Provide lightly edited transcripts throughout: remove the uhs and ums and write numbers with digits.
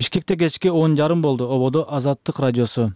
Бишкекте кечки 10:30 болду. Ободо Азаттык радиосу.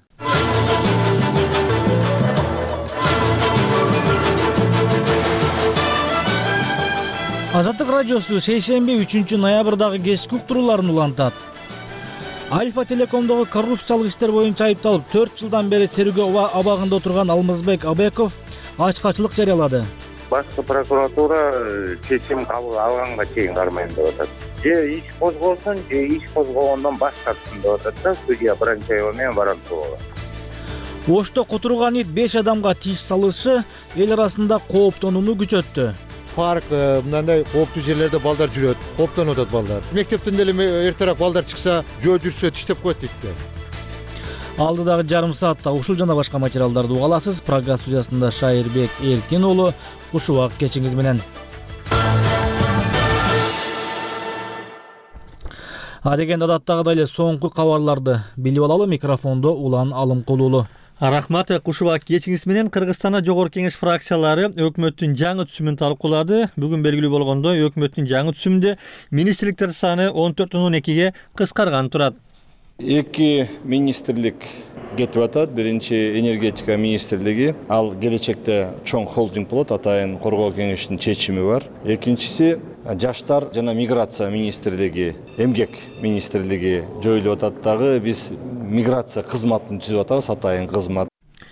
Азаттык радиосу шейшемби 3-ноябрдагы кечки уктурууларын улантат. Альфа Телекомдогу коррупциялык иштер боюнча айыпталып 4 жылдан бери тергөө абагында отурган Алмазбек Абеков ачкачылык жарыялады. Башкы прокуратура чечим кабыл алганга чейин кармайм деп атат. Же иш козголсун, же иш козгогондон баш тартсын деп атат да судья Бранчаева менен Барантулова. Ошто которулган 5 адамга тиш салышы эл арасында кооптонууну күчөттү. Парк мындай кооптуу жерлерде балдар жүрөт, кооптонуп атат балдар. Мектептен деле эртерээк балдар чыкса, жөө жүрсө тиштеп коет дейт. Алдыдагы жарым саатта ушул жана башка материалдарды уга аласыз. Программа студиясында Шайырбек Эркин кушубак кечиңиз менен. Адегенде адаттагыдай эле соңку кабарларды билип алалы. Микрофондо Улан Алымкулуулу. Рахмат, кушубак кечиңиз менен. Кыргызстанда Жогорку Кеңеш фракциялары өкмөттүн жаңы түзүмүн талкуулады. Бүгүн белгилүү болгондой, өкмөттүн жаңы түзүмүндө министрликтер саны 14-12ге кыскарган турат. 2 министрлик кетип атат. Биринчи энергетика министрлиги, ал келечекте чоң холдинг болот, атайын Коргоо кеңештин чечими бар. Экинчиси жаштар жана миграция министрлиги, эмгек министрлиги жоюлуп атат дагы. Биз миграция кызматын түзүп атабыз, атайын кызмат.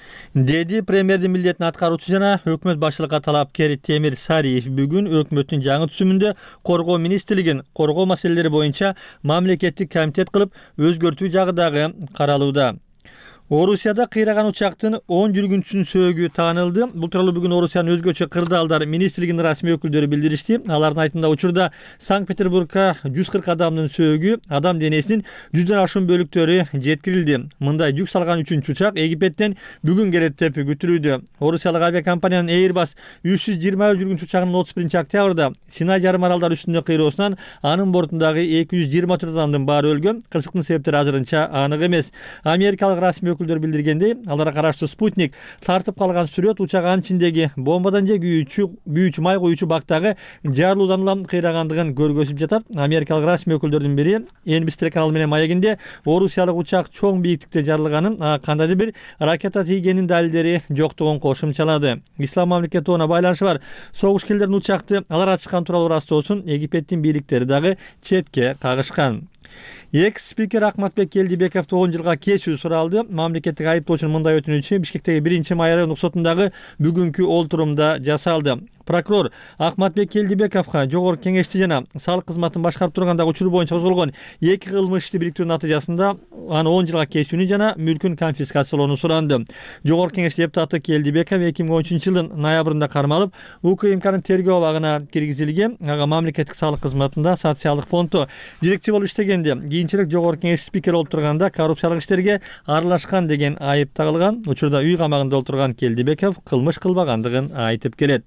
Деди премьердин милдетин аткаруучу жана өкмөт башчылыкка талапкер Темир Сариев бүгүн өкмөттүн жаңы түзүмүндө коргоо министрлигин коргоо маселелери боюнча мамлекеттик комитет кылып өзгөртүү жагы дагы каралууда. Орусияда кыйраган учактын 10 жүргүнчүсүнүн сөөгү таанылды. Бул тууралуу бүгүн Орусиянын өзгөчө кырдаалдар министрлигинин расмий өкүлдөрү билдиришти. Алардын айтымында учурда Санкт-Петербургка 140 адамдын сөөгү, адам денесинин 100дөн ашуун бөлүктөрү жеткирилди. Мындай жүк салган 3-үчү учак Египеттен бүгүн келет деп күтүлүүдө. Орусиялык авиакомпаниянын Airbus 320 жүргүнчү учагынын 31 октябрда Синай жарым аралдар үстүндө кыйроосунан анын бортундагы 224 адамдын баары өлгөн. Кырсыктын себептери азырынча анык эмес. Америкалык расмий өкүлдөр билдиргендей, аларга караштуу Спутник тартып калган сүрөт учагынын ичиндеги бомбадан же күйүүчү май куюучу бактагы жарылуудан улам кыйрагандыгын көргөзүп жатат. Америкалык расмий өкүлдөрдүн бири NBC телеканалы менен маегинде Орусиялык учак чоң бийиктикте жарылганын, кандайдыр бир ракета тийгенин далилдери жоктугун кошумчалады. Ислам мамлекетине байланышы бар согуш келдерин учакты алар ачкан тууралуу растоосун Египеттин бийликтери дагы четке кагышкан. Экс-спикер Ахматбек Келдибековду 10 жылга кесүү суралды. Мамлекеттик айыптоочунун мындай өтүнүчү Бишкектеги 1-май райондук сотундагы бүгүнкү олтурумда жасалды. Прокурор Ахматбек Келдибековго Жогорку Кеңешти жана салык кызматын башкарып тургандагы учур боюнча козголгон 2 кылмыш ишти бириктирүү натыйжасында аны 10 жылга кесүүнү жана мүлкүн конфискациялоону суранды. Жогорку Кеңеш депутаты Келдибеков 2013-жылдын ноябрында кармалып, УКМКнын тергөө абагына киргизилген. Ага мамлекеттик салык кызматында социалдык фонддо директор болуп иштегенде кийинчерээк Жогорку Кеңеш спикер болуп турганда коррупциялык иштерге аралашкан деген айып тагылган. Учурда үй камагында отурган Келдибеков кылмыш кылбагандыгын айтып келет.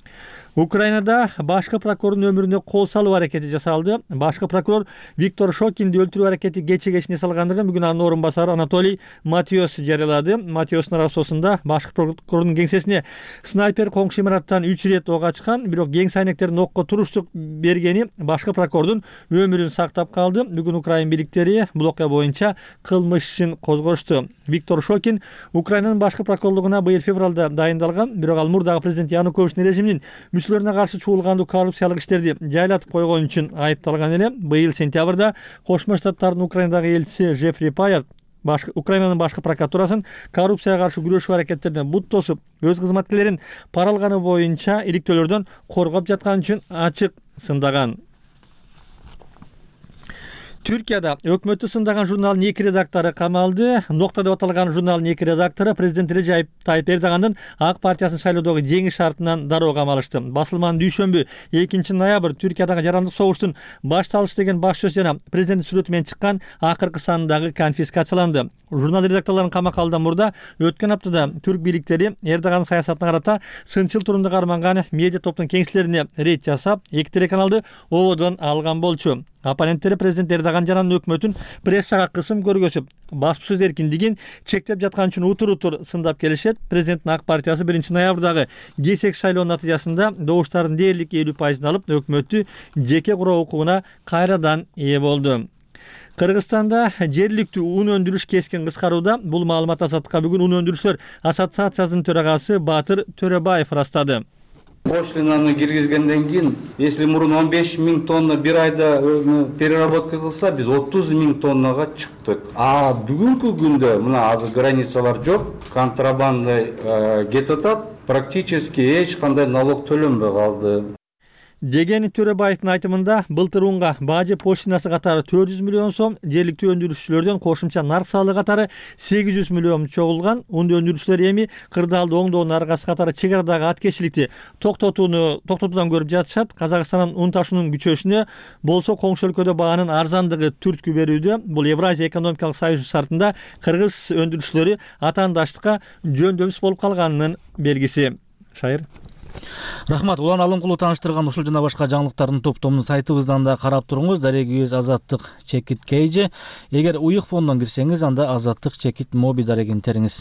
Украинада башкы прокурордун өмүрүнө кол салуу аракети жасалды. Башкы прокурор Виктор Шокинди өлтүрүү аракети кече-кечине салгандыгын бүгүн анын орун басары Анатолий Матиос жарыялады. Матиостун арасосунда башкы прокурордун кеңсесине снайпер коңшу имараттан 3 ирет ок ачкан, бирок кең сайнектердин окко туруштук бергени башкы прокурордун өмүрүн сактап калды. Бүгүн Украин бийликтери бул окуя боюнча кылмыш ишин козгошту. Виктор Шокин Украинанын башкы прокурорлугуна быйыл февралда дайындалган, бирок ал мурдагы президент Януковичтин режиминин мүчөлөрүнө каршы чуулгандуу коррупциялык иштерди жайлатып койгон үчүн айыпталган эле. Быйыл сентябрда Кошмо Штаттардын Украинадагы элчиси Жефри Паев Украинанын башкы прокуратурасын коррупцияга каршы күрөшүү аракеттерине бут тосуп, өз кызматкерлерин пара алганы боюнча иликтөөлөрдөн коргоп жаткан үчүн ачык сындаган. Түркияда өкмөттү сындаган журналдын 2 редактору камалды. Нокта деп аталган журналдын 2 редактору президент Режеп Тайып Эрдогандын ак партиясынын шайлоодогу жеңиш шартынан дароо камалышты. Басылманын дүйшөмбү 2-ноябрь Түркиядагы жарандык согуштун башталышы деген баш сөз жана президенттин сүрөтү менен чыккан акыркы сандагы конфискацияланды. Журнал редакторлорун камакка алуудан мурда өткөн аптада түрк бийликтери Эрдогандын саясатына карата сынчыл турумду карманган медиа топтун кеңселерине рейд жасап, 2 телеканалды ободон алган болчу. Оппоненттери президент Эрдоган жана өкмөтүн прессага кысым көргөзүп, баспасөз эркиндигин чектеп жаткан үчүн утур сындап келишет. Президенттин ак партиясы 1-ноябрдагы кесек шайлоо натыйжасында добуштардын дээрлик 50% алып, өкмөттү жеке куруу укугуна кайрадан ээ болду. Кыргызстанда жергиликтүү un өндүрүш keskin кыскарууда. Бул маалымат Азаттыкка бүгүн Un өндүрүүчүлөр ассоциациясынын төрагасы Баатыр Төрөбаев ырастады. Пошлинаны киргизгенден кийин, если мурун 15 000 тонна бир айда переработка кылса, биз 30 000 тоннага чыктык. А бүгүнкү күндө мына азыр границалар жок, контрабанда кетип атат, практически эч кандай налог төлөнбөй калды. Деген Төрөбаевдин айтымында былтыр унга бажы поштинасы катары 400 миллион сом, жергиликтүү өндүрүүчүлөрдөн кошумча нарк салыгы катары 800 миллион чогулган. Un өндүрүүчүлөр эми кырдаалды оңдоонун аркасы катары чек арадагы аткечиликти токтотуудан көрүп жатышат. Казакстандын un ташуунун күчөшүнө болсо коңшу өлкөдө баанын арзандыгы түрткү берүүдө. Бул Евразия экономикалык союзу шартында кыргыз өндүрүүчүлөрү атаандаштыкка жөндөмсүз болуп калганынын белгиси. Шайыр. Рахмат. Улан Алымкулу тааныштырган ушул жана башка жаңылыктардын топтомун сайтыбыздан да карап туруңуз. Дарегибиз Азаттык Чекит Кейже. Эгер уюк фондон кирсеңиз, анда Азаттык Чекит Моби дарегин териңиз.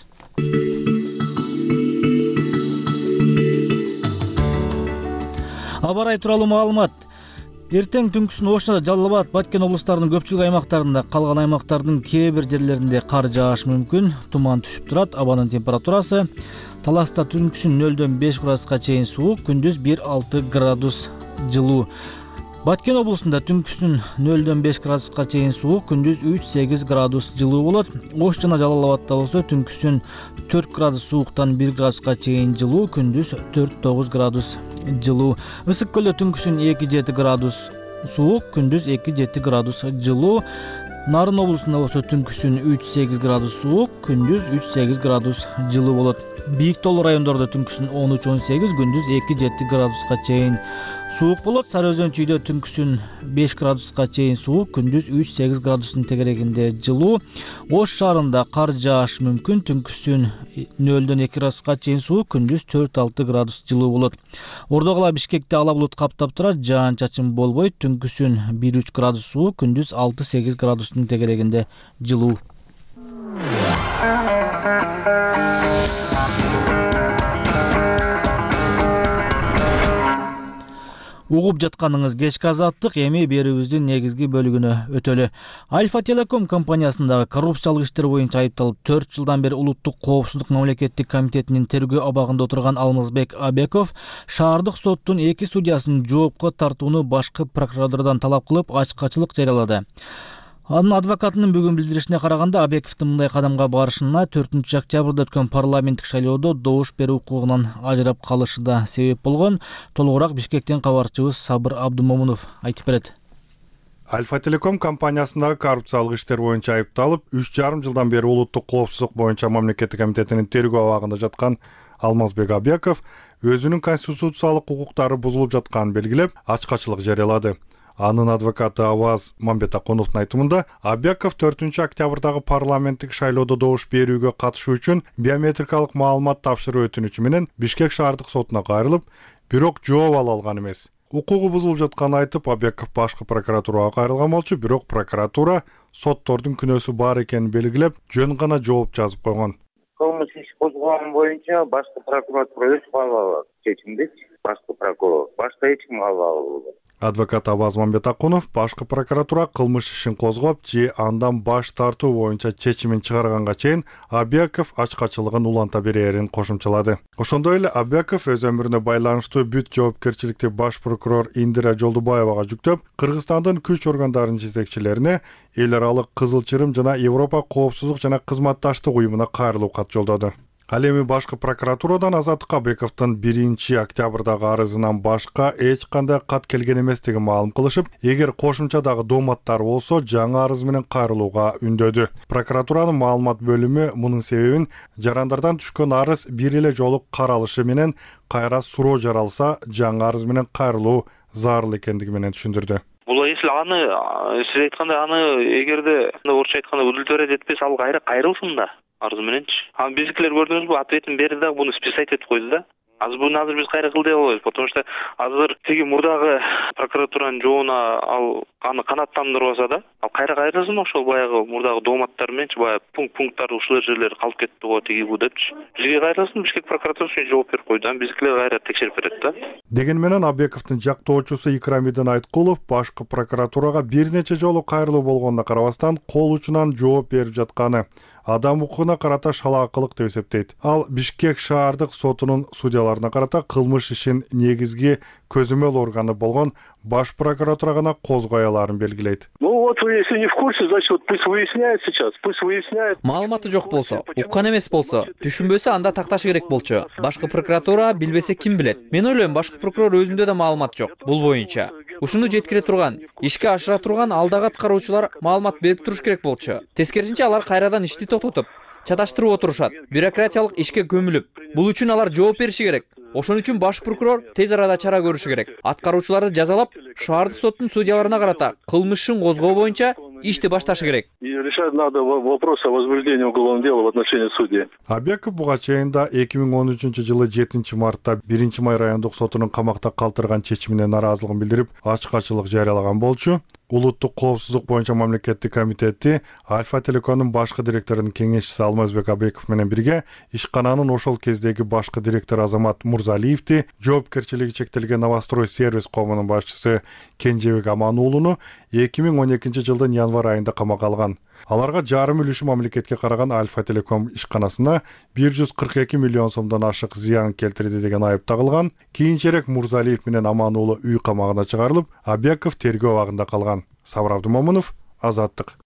Аба ырайы тууралуу маалымат. Эртең түнкүсүн Ош жана Жалал Абад, Баткен облустарынын көпчүлүк аймактарында, калган аймактардын кээ бир жерлеринде кар жаашы мүмкүн, туман түшүп турат. Абанын температурасы Таласта түнкүсүн 0-5 градуска чейин суук, күндүз 1-6 градус жылуу. Баткен облусунда түнкүсүн 0-5 градуска чейин суук, күндүз 3-8 градус жылуу болот. Ош жана Жалал Абадта болсо түнкүсүн 4 градус сууктан 1 градуска чейин жылуу, күндүз 4-9 градус жылуу. Ысык көлдө түнкүсүн 2-7 градус суук, күндүз 2-7 градус жылуу. Нарын облусунда болсо түнкүсүн 3-8 градус суук, күндүз 3-8 градус жылуу болот. Бийик тоолуу райондордо түнкүсүн 13-18, күндүз 2-7 градуска чейин суук болот. Сары Өзөн чүйдө түнкүсүн 5 градуска чейин суук, күндүз 3-8 градустун тегерегинде жылуу. Ош шаарында кар жаашы мүмкүн, түнкүсүн 0-2 градуска чейин суук, күндүз 4-6 градус жылуу болот. Ордогула Бишкекте ала булут каптап турат, жаан-чачын болбойт, түнкүсүн 1-3 градус суук, күндүз 6-8 градустун тегерегинде жылуу. Угуп жатканыңыз кечки Азаттык, эми берүүбүздүн негизги бөлүгүнө өтөлү. Альфа Телеком компаниясындагы коррупциялык иштер боюнча айыпталып 4 жылдан бери Улуттук коопсуздук мамлекеттик комитетинин тергөө абагында отурган Алмазбек Абеков шаардык соттун 2 судьясын жоопко тартууну башкы прокуратурадан талап кылып, ачкачылык жарыялады. Анын адвокатынын бүгүн билдиришине караганда, Абековдун мындай кадамга барышына 4-октябрда өткөн парламенттик шайлоодо добуш берүү укугунан ажырап калышы да себеп болгон. Толугураак Бишкектен кабарчыбыз Сабыр Абдумомунов айтып берет. Альфа Телеком компаниясындагы коррупциялык иштер боюнча айыпталып, 3,5 жылдан бери Улуттук коопсуздук боюнча мамлекеттик комитетинин тергөө абагында жаткан Алмазбек Абеков өзүнүн конституциялык укуктары бузулуп жатканын белгилеп, ачкачылык жарыялады. Анын адвокаты Аваз Мамбетакуновдун айтымында, Абеков 4-октябрдагы парламенттик шайлоодо добуш берүүгө катышуу үчүн биометрикалык маалымат тапшыруу өтүнүчү менен Бишкек шаардык сотуна кайрылып, бирок жооп ала алган эмес. Укугу бузулуп жатканын айтып, Абеков башкы прокуратурага кайрылган болчу, бирок прокуратура соттордун күнөөсү бар экенин белгилеп, жөн гана жооп жазып койгон. Кылмыш иш козгогон боюнча башкы прокуратура өз кабыл алат чечимди. Башкы прокурор, башка эч ким кабыл албайт. Адвокат Абаз Мамбетакунов башкы прокуратура кылмыш ишин козгоп, же андан баш тартуу боюнча чечимин чыгарганга чейин Абеков ачкачылыгын уланта берерин кошумчалады. Ошондой эле Абеков өз өмүрүнө байланыштуу бүт жоопкерчиликти баш прокурор Индира Жолдубаевага жүктөп, Кыргызстандын күч органдарынын жетекчилерине эл аралык Кызыл Чырым жана Европа коопсуздук жана кызматташтык уюмуна кайрылуу кат жолдоду. Ал эми башкы прокуратурадан Азаттык Абековдун 1-октябрдагы арызынан башка эч кандай кат келген эместигин маалым кылышып, эгер кошумчадагы дооматтар болсо, жаңы арыз менен кайрылууга үндөдү. Прокуратуранын маалымат бөлүмү мунун себебин жарандардан түшкөн арыз бир эле жолу каралышы менен кайра суроо жаралса, жаңы арыз менен кайрылуу зарыл экендиги менен түшүндүрдү. Бул эсил сиз айткандай эгерде орусча айтканда удовлетворять этпесе, ал кайрылсын да арыз мененчи. Бизикилер көрдүңүзбү, ответин берди да, буну списать этип койду да. Азыр биз кайра кыл дей албайбыз, потому что азыр тиги мурдагы прокуратуранын жообуна ал аны канааттандырбаса да, ал кайрасын ошол баягы мурдагы дооматтар мененчи баягы пункттар ушул жерлер калып кетти го тиги бу депчи. Бизге кайрасын Бишкек прокуратурасы жооп берип койду, биздикилер кайра текшерип берет да. Деген менен Абековдун жактоочусу Икрамидин Айткулов башкы прокуратурага бир нече жолу кайрылуу болгонуна карабастан кол учунан жооп берип жатканы адам укугуна карата шалаакылык деп эсептейт. Ал Бишкек шаардык сотунун судьяларына карата кылмыш ишин негизги көзөмөл органы болгон баш прокуратура гана козгой аларын белгилейт. Вот вы если не в курсе, значит вот пусть выясняет сейчас, пусть выясняет. Маалыматы жок болсо, уккан эмес болсо, түшүнбөсө анда такташы керек болчу. Башкы прокуратура билбесе ким билет? Мен ойлойм, башкы прокурор өзүндө да маалымат жок бул боюнча. Ушуну жеткире турган, ишке ашыра турган алдагы аткаруучулар маалымат берип туруш керек болчу. Тескерисинче алар кайрадан ишти токтотуп, чаташтырып отурушат. Бюрократиялык ишке көмүлүп, бул үчүн алар жооп бериши керек. Ошон үчүн баш прокурор тез арада чара көрүшү керек. Аткаруучуларды жазалап, шаардык соттун судьяларына карата кылмышын козгоо боюнча ишти башташы керек. И решать надо вопрос о возбуждении уголовного дела в отношении судьи. Абеков буга чейин да 2013-жылы 7-мартта 1-май райондук сотунун камакта калтырган чечимине нараазылыгын билдирип, ачык-ачык жарыялаган болчу. Улуттук коопсуздук боюнча мамлекеттик комитети Альфа Телекомдун башкы директорунун кеңешчиси Алмазбек Абеков менен бирге ишкананын ошол кездеги башкы директору Азамат Мурзалиевди, жоопкерчилиги чектелген Новострой сервис коомунун башчысы Кенжебек Амануулуну 2012-жылдын январь айында камакка алган. Аларга жарым үлүшү мамлекетке караган Альфа Телеком ишканасына 142 миллион сомдон ашык зыян келтирди деген айып тагылган. Кийинчерээк Мурзалиев менен Амануулу үй камагына чыгарылып, Абеков тергөө абагында калган. Сабыр Абдумомунов, Азаттык.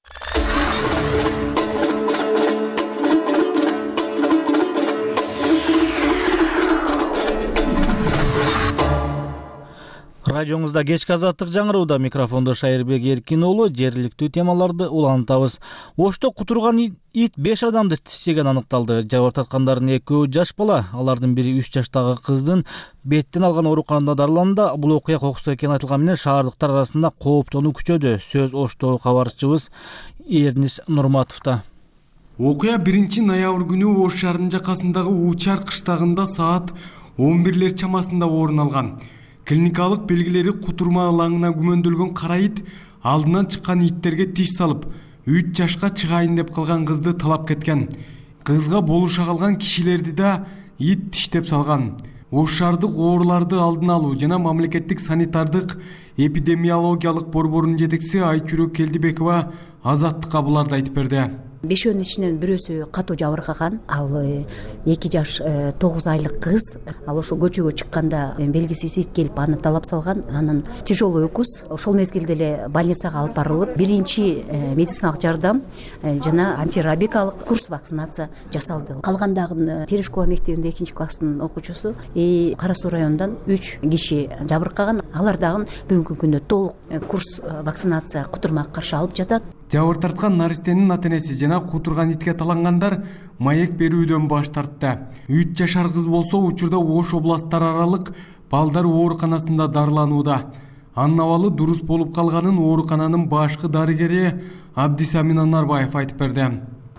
Радиоңузда кечки азаттык жаңырууда, микрофондо Шайырбек Эркин уулу. Жергиликтүү темаларды улантабыз. Ошто кутурган ит 5 адамды тиштеген аныкталды. Жабыр тарткандардын экөө жаш бала, алардын бири 3 жаштагы кыздын беттен алган ооруканада дарыланды. Бул окуя кокустуу экени айтылган менен шаардыктар арасында кооптонуу күчөдү. Сөз Оштогу кабарчыбыз Эрнис Нурматовдо. Окуя 1-ноябрь күнү Ош шаарынын жакасындагы Учар кыштагында саат 11 чамасында орун алган. Клиникалык белгилери кутурма алаңына күмөндөлгөн кара ит алдынан чыккан иттерге тиш салып, 3 жашка чыгайын деп калган кызды талап кеткен. Кызга болуша калган кишилерди да ит тиштеп салган. Ош шаардык ооруларды алдын алуу жана мамлекеттик санитардык эпидемиологиялык борборунун жетекчиси Айчүрөк Келдибекова Азаттыкка буларды айтып берди. Бешөөнүн ичинен бирөөсү катуу жабыркаган, ал 2 жаш 9 айлык кыз. Ал ошо көчөгө чыкканда белгисиз ит келип аны талап салган. Анын тяжелый укус. Ошол мезгилде эле больницага алып барылып, биринчи медициналык жардам жана антирабикалык курс вакцинация жасалды. Калгандагы Терешкова мектебинде 2-класстын окуучусу Кара Суу районунан 3 киши жабыркаган. Алар дагы бүгүнкү күндө толук курс вакцинация кутурмага каршы алып жатат. Жабыр тарткан наристенин ата-энеси жана кутурган итке талангандар маек берүүдөн баш тартты. 3 жашар кыз болсо учурда Ош областтар аралык балдар ооруканасында дарыланууда. Анын абалы дурус болуп калганын оорукананын башкы дарыгери Абдисамин Анарбаев айтып берди.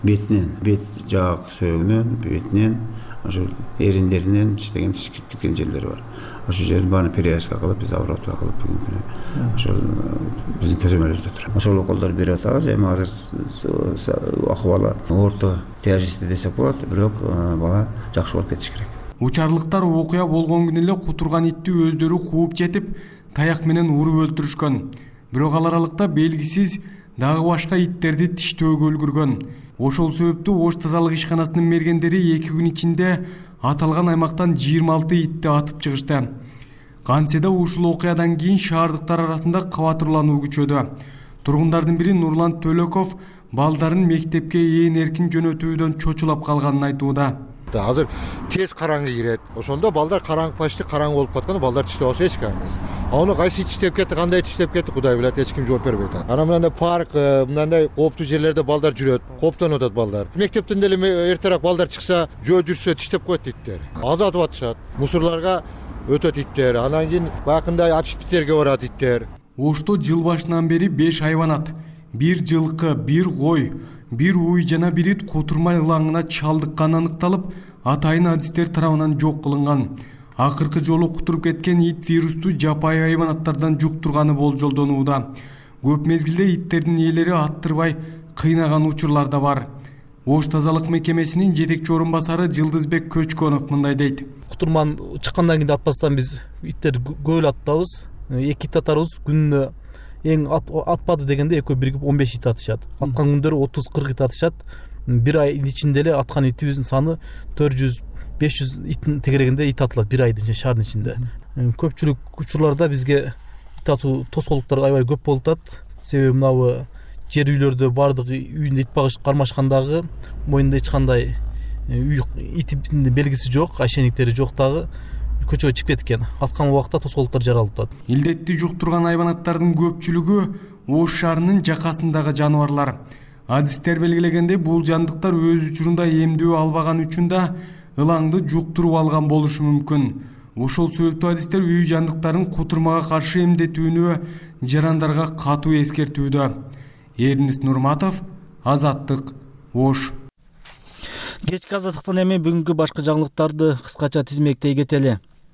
Бет жак сөөгүнөн, бетинен, ошо эриндеринен тиштеген тиш кирип кеткен жерлери бар. Ошол жерди баарын перевязка кылып, биз обработка кылып бүгүнкү күнү ошол биздин көзөмөлүбүздө турат. Ошол уколдорду берип атабыз. Эми азыр акыбалы орто тяжести десек болот, бирок бала жакшы болуп кетиш керек. Учарлыктар окуя болгон күнү эле кутурган итти өздөрү кууп жетип, таяк менен уруп өлтүрүшкөн. Бирок ал аралыкта белгисиз дагы башка иттерди тиштөөгө үлгүргөн. Ошол себептүү Ош тазалык ишканасынын мергендери 2 күн ичинде аталган аймактан 26 итти атып чыгышты. Кантсе да ушул окуядан кийин шаардыктар арасында кабатырлануу күчөдү. Тургундардын бири Нурлан Төлөков балдарын мектепке ээн эркин жөнөтүүдөн чочулап калганын айтууда. Азыр тез караңгы кирет. Ошондо балдар караңгы почти караңгы болуп катканда балдар тиштеп алса эч ким эмес. Аны кайсы тиштеп кетти, кандай тиштеп кетти, Кудай билет, эч ким жооп бербейт. Ана мындай парк, мындай кооптуу жерлерде балдар жүрөт, кооптонуп атат балдар. Мектептен деле эртерээк балдар чыкса, жөө жүрсө тиштеп коет иттер. Азатып атышат. Мусорларга өтөт иттер. Анан кийин бакындай общепиттерге барат иттер. Ошто жыл башынан бери 5 хайванат, 1 жылкы, 1 кой, 1 уй жана 1 ит кутурма ылаңына чалдыкканы аныкталып, атайын адистер тарабынан жок кылынган. Акыркы жолу кутуруп кеткен ит вирусту жапайы хайванаттардан жуктурганы болжолдонууда. Көп мезгилде иттердин ээлери аттырбай кыйнаган учурлар да бар. Ош тазалык мекемесинин жетекчи орун басары Жылдызбек Көчкөнов мындай дейт. Кутурман чыккандан кийин атпастан биз иттер көп аттабыз. 2 ит атарбыз күнүнө. Эң атпады дегенде экөө биригип 15 ит атышат. Аткан күндөрү 30-40 ит атышат. Бир ай ичинде эле аткан итибиздин саны 400-500 иттин тегерегинде ит атылат бир айдын ичинде, шаардын ичинде. Көпчүлүк учурларда бизге ит атуу тоскоолдуктар аябай көп болуп атат. Себеби мынабы жер үйлөрдө бардык үйүндө ит багыш кармашкандагы моюнда эч кандай үй итин белгиси жок, ошейниктери жок дагы көчөгө чыгып кеткен. Аткан убакта тоскоолдуктар жаралып атат. Илдетти жуктурган хайванаттардын көпчүлүгү Ош шаарынын жакасындагы жаныбарлар. Адистер белгилегенде бул жандыктар өз учурунда эмдөө албаган үчүн да ылаңды жуктуруп алган болушу мүмкүн. Ошол себептүү адистер үй жандыктарын кутурмага каршы эмдетүүнү жарандарга катуу эскертүүдө. Эрнис Нурматов, Азаттык, Ош. Кечки азаттыктан эми бүгүнкү башка жаңылыктарды кыскача тизмектей кетели.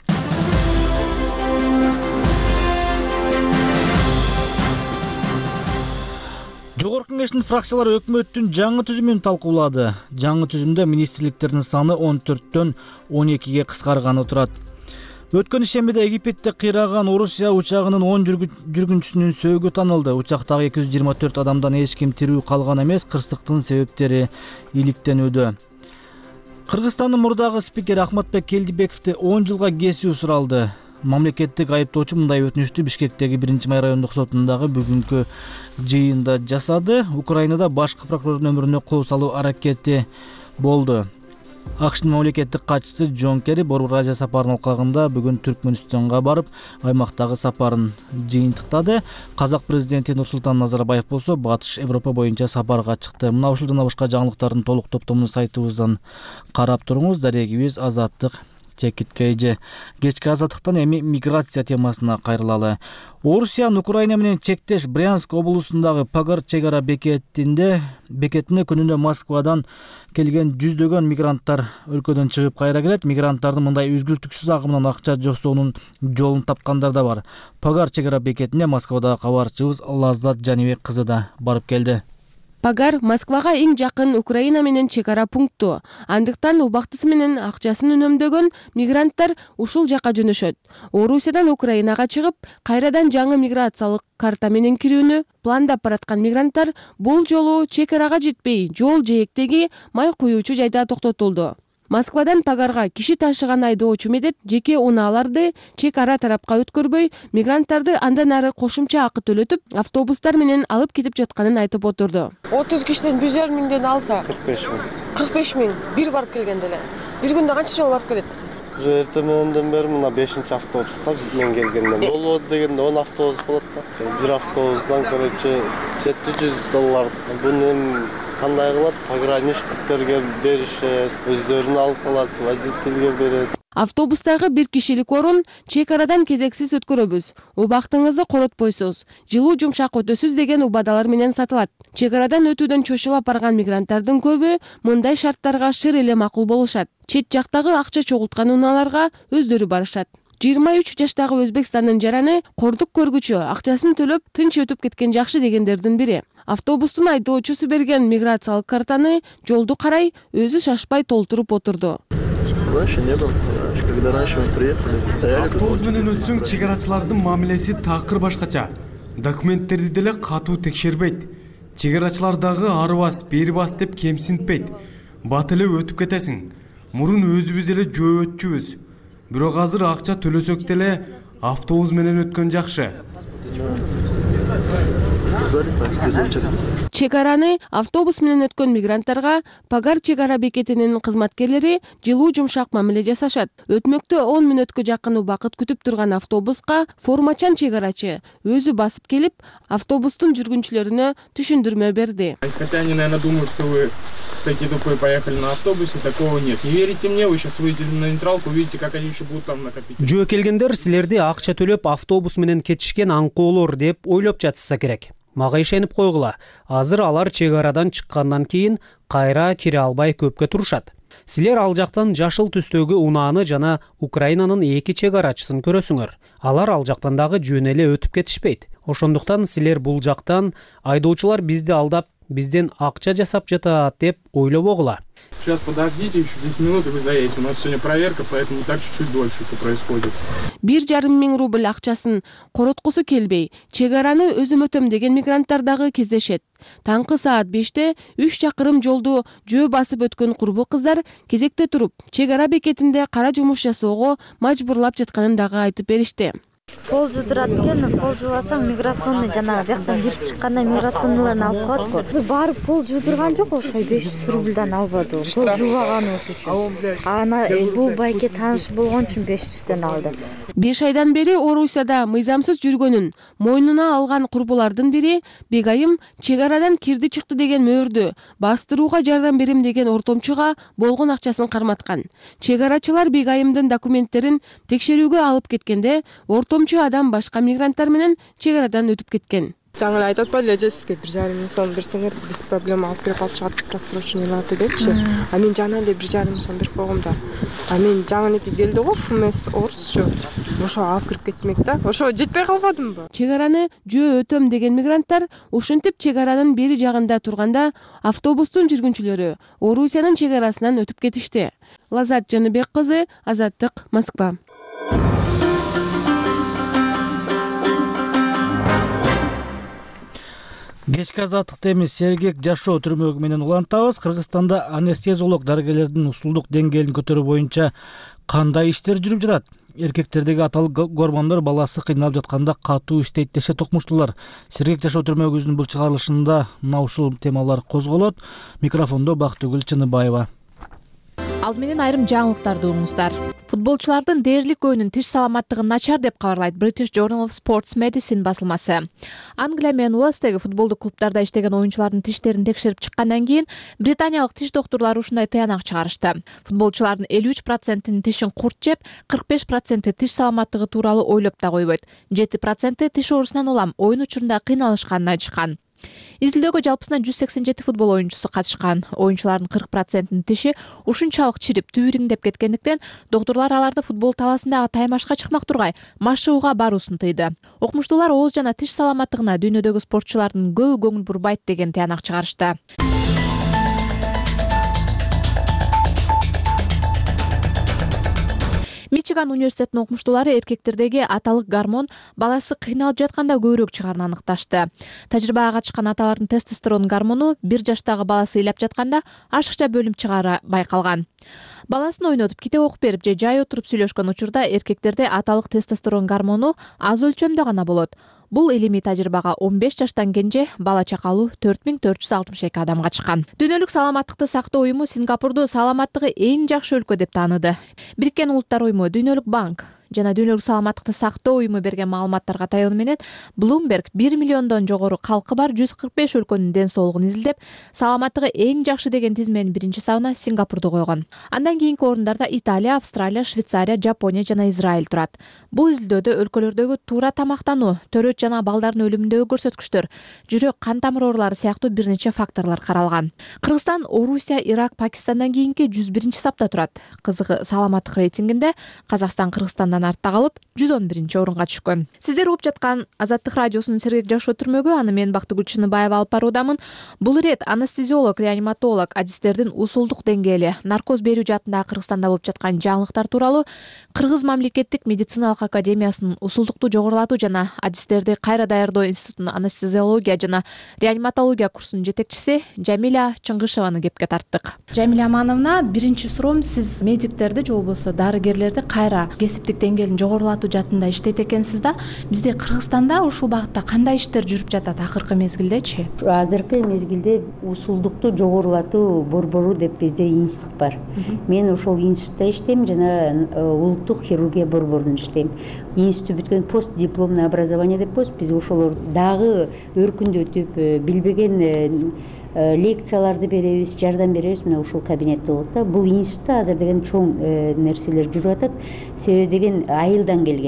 Жогорку Кеңештин фракциялары өкмөттүн жаңы түзүмүн талкуулады. Жаңы түзүмдө министрликтердин саны 14төн 12ге кыскарганы турат. Өткөн ишембиде Египетте кыйраган Орусия учагынын 10 жүргүнчүсүнүн сөөгү танылды. Учактагы 224 адамдан эч ким тирүү калган эмес, кырсыктын себептери иликтенүүдө. Кыргызстандын мурдагы спикери Ахматбек Келдибековди 10 жылга кесүү суралды. Мамлекеттик айыптоочу мындай өтүнүштү Бишкектеги 1-май райондук сотундагы бүгүнкү жыйында жасады. Украинада башкы прокурордун өмүрүнө кол салуу аракети болду. АКШтын мамлекеттик катчысы Джон Керри Борбор Азия сапарынын алкагында бүгүн Түркмөнстанга барып, аймактагы сапарын жыйынтыктады. Казак президенти Нурсултан Назарбаев болсо Батыш Европа боюнча сапарга чыкты. Мына ушул жана башка жаңылыктардын толук топтомун сайтыбыздан карап туруңуз. Дарегибиз Азаттык чекиткейже. Кечки азаттыктан эми миграция темасына кайрылалы. Орусиянын Украина менен чектеш Брянск облусундагы Пагар чек ара бекетине күнүнө Москвадан келген жүздөгөн мигранттар өлкөдөн чыгып кайра келет. Мигранттардын мындай үзгүлтүксүз агымынан акча жосоонун жолун тапкандар да бар. Пагар чек ара бекетине Москвадагы кабарчыбыз Лаззат Жанибек кызы да барып келди. Пагар Москвага эң жакын Украина менен чек ара пункту. Андыктан убактысы менен акчасын үнөмдөгөн мигранттар ушул жака жөнөшөт. Орусиядан Украинага чыгып, кайрадан жаңы миграциялык карта менен кирүүнү пландап бараткан мигранттар бул жолу чек арага жетпей, жол жээктеги май куюучу жайда токтотулду. Москвадан Пагарга киши ташыган айдоочу медет жеке унааларды чек ара тарапка өткөрбөй, мигранттарды андан ары кошумча акы төлөтүп, автобустар менен алып кетип жатканын айтып отурду. 30 киштен 1,5 миңден алса 45 миң. 45 миң бир барып келгенде эле. Бир күндө канча жол барып келет? Эртеменден бери мына 5-чи автобуста мен келгенден. Болот дегенде 10 автобус болот да. Бир автобустан короче $700. Буну кандай кылат? Пограничниктерге беришет, өздөрүнүн алып калат, водительге берет. Автобустагы бир кишилик орун чек арадан кезексиз өткөрөбүз. Убактыңызды коротпойсуз, жылуу жумшак өтөсүз деген убадалар менен сатылат. Чек арадан өтүүдөн чочулап барган мигранттардын көбү мындай шарттарга шыр эле макул болушат. Чет жактагы акча чогулткан унааларга өздөрү барышат. 23 жаштагы Өзбекстандын жараны кордук көргүчү акчасын төлөп тынч өтүп кеткен жакшы дегендердин бири. Автобустун айдоочусу берген миграциялык картаны жолду карай өзү шашпай толтуруп отурду. Автобус менен өтсөң чек арачылардын мамилеси такыр башкача. Документтерди деле катуу текшербейт. Чек арачылар дагы ары бас, бери бас деп кемсинтпейт. Бат эле өтүп кетесиң. Мурун өзүбүз эле жөө өтчүбүз. Бирок азыр акча төлөсөк деле автобус менен өткөн жакшы. Чек араны автобус менен өткөн мигранттарга Пагар чек ара бекетинин кызматкерлери жылуу жумшак мамиле жасашат. Өтмөктө 10 мүнөткө жакын убакыт күтүп турган автобуска формачан чек арачы өзү басып келип, автобустун жүргүнчүлөрүнө түшүндүрмө берди. Хотя они, наверное, думают, что вы такие тупые поехали на автобусе, такого нет. Не верите мне, вы сейчас выйдете на нейтралку, увидите, как они еще будут там накопить. Жөө келгендер силерди акча төлөп автобус менен кетишкен аңкоолор деп ойлоп жатышса керек. Мага ишенип койгула. Азыр алар чек арадан чыккандан кийин кайра кире албай көпкө турушат. Силер ал жактан жашыл түстөгү унааны жана Украинанын 2 чек арачысын көрөсүңөр. Алар ал жактан дагы жөн эле өтүп кетишпейт. Ошондуктан силер бул жактан айдоочулар бизди алдап, бизден акча жасап жатат деп ойлобогула. Сейчас подождите, еще 10 минут и вы заедете. У нас сегодня проверка, поэтому так чуть-чуть дольше все происходит. 1,5 миң рубль акчасын короткусу келбей, чек араны өзүм өтөм деген мигранттар дагы кездешет. Таңкы саат 5-те 3 чакырым жолду жөө басып өткөн курбу кыздар кезекте туруп, чек ара бекетинде кара жумуш жасоого мажбурлап жатканын дагы айтып беришти. Кол жуудурат экен, кол жуубасаң миграционный жанагы бияктан кирип чыкканда миграционныйларын алып коет го. Барып кол жуудурган жок, ошо 500 рубльдан албады. Кол жуубаганыбыз үчүн. Ана бул байке тааныш болгон үчүн 500дөн алды. 5 айдан бери Орусияда мыйзамсыз жүргөнүн мойнуна алган курбулардын бири Бегайым чек арадан кирди чыкты деген мөөрдү бастырууга жардам берем деген ортомчуга болгон акчасын карматкан. Чек арачылар Бегайымдын документтерин текшерүүгө алып кеткенде ортомчу адам башка мигранттар менен чек арадан өтүп кеткен. Жаңы эле айтып атпайлы, эжесизге 1,5 миң сом берсеңер, без проблема алып кирип алып чыгат, просроченияларды депчи. А мен жаңы эле 1,5 миң сом берип койгом да. А мен жаңы эле келди го, ФМС орусчу. Ошо алып кирип кетмек да. Ошо жетпей калбадымбы? Чек араны жөө өтөм деген мигранттар ушинтип чек аранын бери жагында турганда автобустун жүргүнчүлөрү Орусиянын чек арасынан өтүп кетишти. Лазат Жаныбек кызы, Азаттык, Москва. Кечки азаттыкта эмес сергек жашоо түрмөгү менен улантабыз. Кыргызстанда анестезиолог дарыгерлердин усулдук деңгээлин көтөрүү боюнча кандай иштер жүрүп жатат? Эркектердеги аталык гормондор баласы кыйналып жатканда катуу иштейт дешет окумуштуулар. Сергек жашоо түрмөгүбүздүн бул чыгарылышында мына ушул темалар козголот. Микрофондо Бактыгүл Чыныбаева. Ал менен айрым жаңылыктарды угуңуздар. Футболчулардын дээрлик оюнун тиш саламаттыгы начар деп кабарлайт British Journal of Sports Medicine басылмасы. Англия менен Уэльстеги футболдук клубтарда иштеген оюнчулардын тиштерин текшерип чыккандан кийин британиялык тиш доктурлары ушундай тыянак чыгарышты. Футболчулардын 53%-ин тишин курт жеп, 45%-и тиш саламаттыгы тууралуу ойлоп да койбойт. 7%-и тиш оорусунан улам оюн учурунда кыйналышканын айтышкан. Изилдөөгө жалпысынан 187 футбол оюнчусу катышкан. Оюнчулардын 40%-ин тиши ушунчалык чирип, түйүриңдеп кеткендиктен доктурлар аларды футбол талаасындагы таймашка чыкмак тургай машыгууга баруусун тыйды. Окумуштуулар ооз жана тиш саламаттыгына дүйнөдөгү спортчулардын көбү көңүл бурбайт деген тыянак чыгарышты. Мичиган университетинин окумуштуулары эркектердеги аталык гормон баласы кыйналып жатканда көбүрөөк чыгаарын аныкташты. Тажрыйбага катышкан аталардын тестостерон гормону 1 жаштагы баласы ыйлап жатканда ашыкча бөлүнүп чыгаары байкалган. Баласын ойнотуп, китеп окуп берип же жай отуруп сүйлөшкөн учурда эркектерде аталык тестостерон гормону аз өлчөмдө гана болот. Бул илимий тажрыйбага 15 жаштан кенже бала чакалуу 4462 адамга чыккан. Дүйнөлүк саламаттыкты сактоо уюму Сингапурду саламаттыгы эң жакшы өлкө деп тааныды. Бириккен Улуттар уюму, Дүйнөлүк банк жана Дүйнөлүк саламаттыкты сактоо уюму берген маалыматтарга таянуу менен Bloomberg 1 миллиондон жогору калкы бар 145 өлкөнүн ден соолугун изилдеп, саламаттыгы эң жакшы деген тизменин биринчи сабына Сингапурду койгон. Андан кийинки орундарда Италия, Австралия, Швейцария, Жапония жана Израиль турат. Бул изилдөөдө өлкөлөрдөгү туура тамактануу, төрөт жана балдардын өлүмүндөгү көрсөткүчтөр, жүрөк, кан тамыр оорулары сыяктуу бир нече факторлор каралган. Кыргызстан, Орусия, Ирак, Пакистандан кийинки 101-чи сапта турат. Кызыгы саламаттык рейтингинде Казакстан Кыргызстандан артта калып 111-чи орунга түшкөн. Сиздер угуп жаткан Азаттык радиосунун сергек жашоо түрмөгү, аны мен Бактыгүл Чыныбаева алып баруудамын. Бул ирет анестезиолог, реаниматолог, адистердин усулдук деңгээли, наркоз берүү жаатындагы Кыргызстанда болуп жаткан жаңылыктар тууралуу Кыргыз мамлекеттик медициналык академиясынын усулдукту жогорулатуу жана адистерди кайра даярдоо институтунун анестезиология жана реаниматология курсунун жетекчиси Жамиля Чыңгышеваны кепке тарттык. Жамиля Амановна, биринчи суроом, сиз медиктерди же болбосо дарыгерлерди кайра кесиптик деңгээлин жогорулатуу жаатында иштейт экенсиз да. Бизде Кыргызстанда ушул багытта кандай иштер жүрүп жатат акыркы мезгилдечи? Азыркы мезгилде усулдукту жогорулатуу борбору деп бизде институт бар. Мен ошол институтта иштейм жана улуттук хирургия борборунда иштейм. Институт бүткөн постдипломный образование деп коебуз. Биз ошолор дагы өркүндөтүп, билбеген лекцияларды беребиз, жардам беребиз. Мына ушул кабинетте болот да. Бул институтта азыр деген чоң нерселер жүрүп атат. Себеби деген айылдан келген.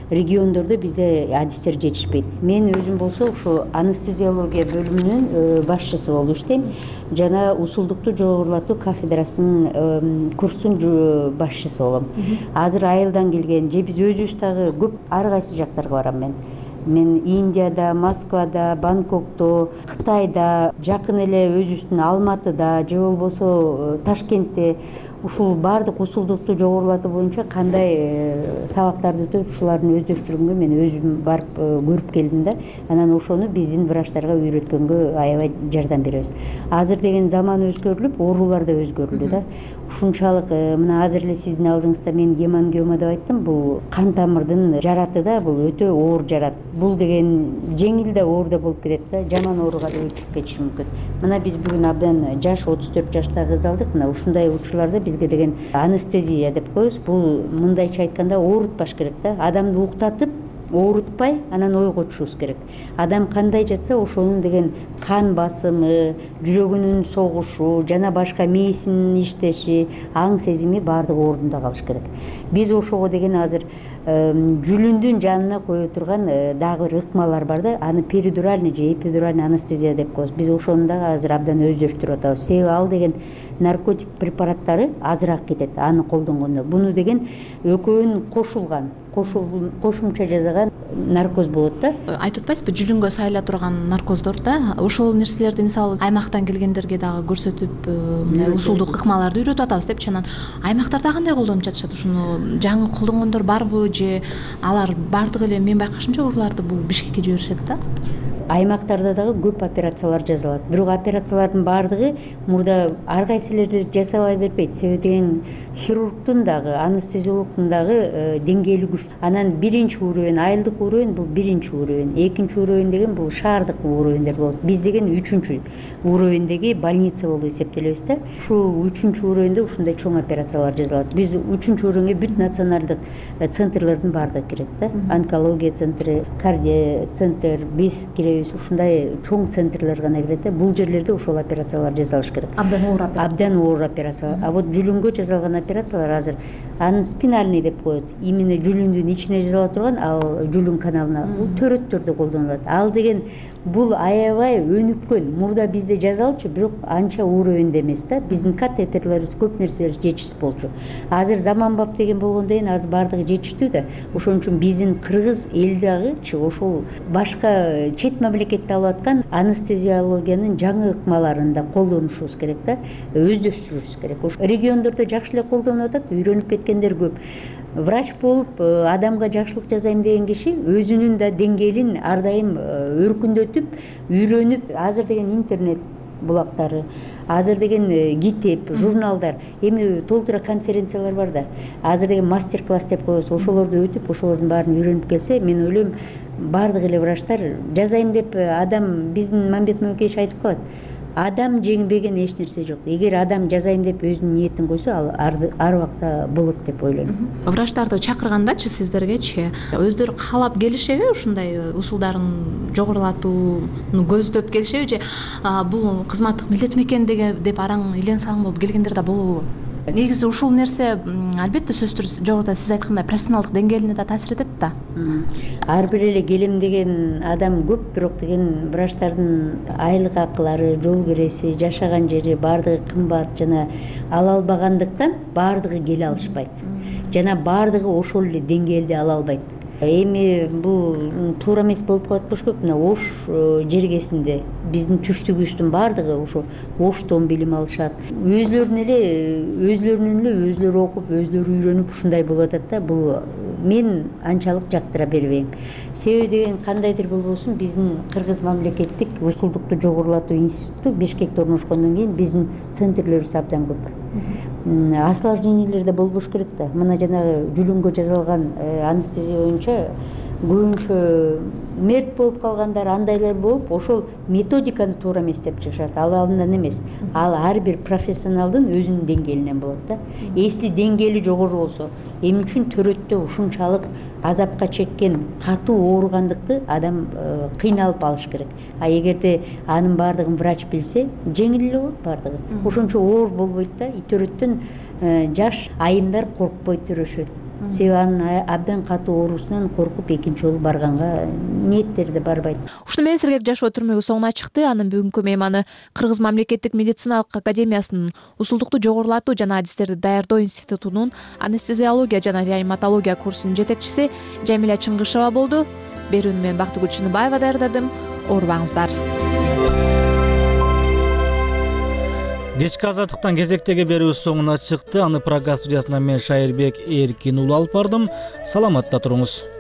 региондордо бизде адистер жетишпейт. Мен өзүм болсо ушу анестезиология бөлүмүнүн башчысы болуп иштейм жана усулдукту жогорулатуу кафедрасынын курстун башчысы болом. Азыр айылдан келген же биз өзүбүз дагы көп ар кайсы жактарга барам мен. Мен Индияда, Москвада, Бангкокто, Кытайда, жакын эле өзүбүздүн Алматыда же болбосо Ташкентте ушул баардык усулдукту жогорулатуу боюнча кандай сабактарды өтөт, ушулардын өздөштүргөнгө мен өзүм барып көрүп келдим да. Анан ошону биздин врачтарга үйрөткөнгө аябай жардам беребиз. Азыр деген заман өзгөрүлүп, оорулар да өзгөрүлдү да. Ушунчалык мына азыр эле сиздин алдыңызда мен гемангиома деп айттым. Бул кан тамырдын жараты да, бул өтө оор жарат. Бул деген жеңил да оор да болуп кетет да, жаман ооруга да өтүшүп кетиши мүмкүн. Мына биз бүгүн абдан жаш 34 жаштагы кыз алдык. Мына ушундай учурларда бизге деген анестезия деп коебуз. Бул мындайча айтканда оорутпаш керек да. Адамды уктатып, оорутпай, анан ойго түшүбүз керек. Адам кандай жатса, ошонун деген кан басымы, жүрөгүнүн согушу жана башка мээсинин иштеши, аң сезими баардыгы ордунда калыш керек. Биз ошого деген азыр жүлүндүн жанына кое турган дагы бир ыкмалар бар да. Аны перидуральный же эпидуральный анестезия деп коебуз. Биз ошону дагы азыр абдан өздөштүрүп атабыз. Себеби ал деген наркотик препараттары азыраак кетет аны колдонгондо. Буну деген экөөнүн кошулган, кошумча жасаган наркоз болот да. Айтып атпайсызбы, жүлүнгө сайыла турган наркоздор да. Ошол нерселерди мисалы аймактан келгендерге дагы көрсөтүп, усулдук ыкмаларды үйрөтүп атабыз депчи. Анан аймактарда кандай колдонуп жатышат? Ушуну жаңы колдонгондор барбы же алар бардыгы эле мен байкашымча урууларды бул Бишкекке жиберишет да? Аймактарда дагы көп операциялар жасалат. Бирок операциялардын баардыгы мурда ар кайсылары жасала бербейт. Себеби деген хирургдун дагы, анестезиологдун дагы деңгээли күчтүү. Анан биринчи уровень, айылдык уровень бул биринчи уровень, экинчи уровень деген бул шаардык уровеньдер болот. Биз деген үчүнчү уровеньдеги больница болуп эсептелебиз да. Ушул үчүнчү уровеньде ушундай чоң операциялар жасалат. Биз үчүнчү уровеньге бүт националдык центрлердин баардыгы кирет да. Онкология центри, кардио центр, биз киребиз. Ушундай чоң центрлер гана кирет да. Бул жерлерде ошол операциялар жасалыш керек. Абдан оор операция. Абдан оор операция. А вот жүлүнгө жасалган операциялар азыр анын спинальный деп коет. Именно жүлүндүн ичине жасала турган, ал жүлүн каналына төрөттөрдө колдонулат. Ал деген бул аябай өнүккөн. Мурда бизде жасалчу, бирок анча уровеньде эмес да. Биздин катетерлерибиз көп нерселер жетишсиз болчу. Азыр заманбап деген болгондон кийин азыр баардыгы жетиштүү да. Ошон үчүн биздин кыргыз эл дагычы ошол башка чет мамлекетте алып аткан анестезиологиянын жаңы ыкмаларын да колдонушубуз керек да. Өздөштүрүшүбүз керек. Ошо региондордо жакшы эле колдонуп атат, үйрөнүп кеткендер көп. Врач болуп адамга жакшылык жасайм деген киши өзүнүн да деңгээлин ар дайым өркүндөтүп, үйрөнүп, азыр деген интернет булактары, азыр деген китеп, журналдар, эми толтура конференциялар бар да. Азыр деген мастер-класс деп коебуз. Ошолорду өтүп, ошолордун баарын үйрөнүп келсе, мен ойлойм баардык эле врачтар жасайм деп адам биздин Мамбет Мөкеевич айтып калат. Адам жеңбеген эч нерсе жок. Эгер адам жазайм деп өзүнүн ниетин койсо, ал ар убакта болот деп ойлойм. Врачтарды чакыргандачы сиздергечи өздөрү каалап келишеби, ушундай усулдарын жогорулатууну көздөп келишеби же бул кызматтык милдетим экен деп араң илен салың болуп келгендер да болобу? Негизи ушул нерсе албетте сөзсүз жогоруда сиз айткандай профессионалдык деңгээлине да таасир этет да. Ар бир эле келем деген адам көп, бирок деген врачтардын айлык акылары, жол киреси, жашаган жери баардыгы кымбат жана ала албагандыктан баардыгы келе алышпайт. Жана баардыгы ошол эле деңгээлде ала албайт. Эми бул туура эмес болуп калат болуш керек. Мына Ош жергесинде биздин түштүгүбүздүн баардыгы ошо Оштон билим алышат. Өзлөрүнүн эле өзлөрү окуп, өзлөрү үйрөнүп ушундай болуп атат да. Бул мен анчалык жактыра бербейм. Себеби деген кандайдыр болбосун биздин Кыргыз мамлекеттик усулдукту жогорулатуу институту Бишкекте орношкондон кийин биздин центрлерибиз абдан көп. Осложнениялер да болбош керек да. Мына жанагы жүлүнгө жасалган анестезия боюнча көбүнчө мерт болуп калгандар, андайлар болуп, ошол методиканы туура эмес деп чыгышат. Ал андан эмес. Ал ар бир профессионалдын өзүнүн деңгээлинен болот да. Эсли деңгээли жогору болсо, эмне үчүн төрөттө ушунчалык азапка чеккен, катуу ооругандыкты адам кыйналып алыш керек. А эгерде анын баардыгын врач билсе, жеңил эле болот баардыгы. Ошончо оор болбойт да. Төрөттөн жаш айымдар коркпой төрөшөт. себеби анын абдан катуу оорусунан коркуп экинчи жолу барганга ниеттери да барбайт. Ушуну менен Сергек жашоо түрмөгү соңуна чыкты. Анын бүгүнкү мейманы Кыргыз мамлекеттик медициналык академиясынын усулдукту жогорулатуу жана адистерди даярдоо институтунун анестезиология жана реаниматология курсунун жетекчиси Жамиля Чыңгышева болду. Берүүнү мен Бактыгүл Чыныбаева даярдадым. Оорубаңыздар. Кечки азаттыктан кезектеги берүүбүз соңуна чыкты. Аны прокат студиясынан мен Шайырбек Эркин уулу алып бардым. Саламатта туруңуз.